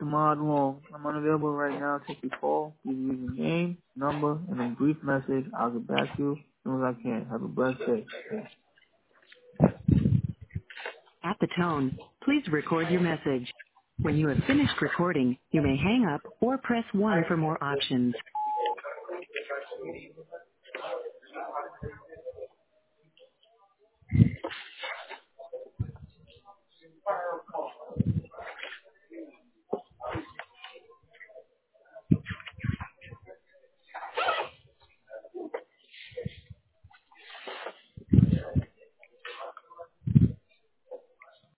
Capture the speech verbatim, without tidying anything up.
mod long. I'm unavailable right now. Take your call. Please leave your name, number, and a brief message. I'll get back to you as soon as I can. Have a blessed day. At the tone, please record your message. When you have finished recording, you may hang up or press one for more options.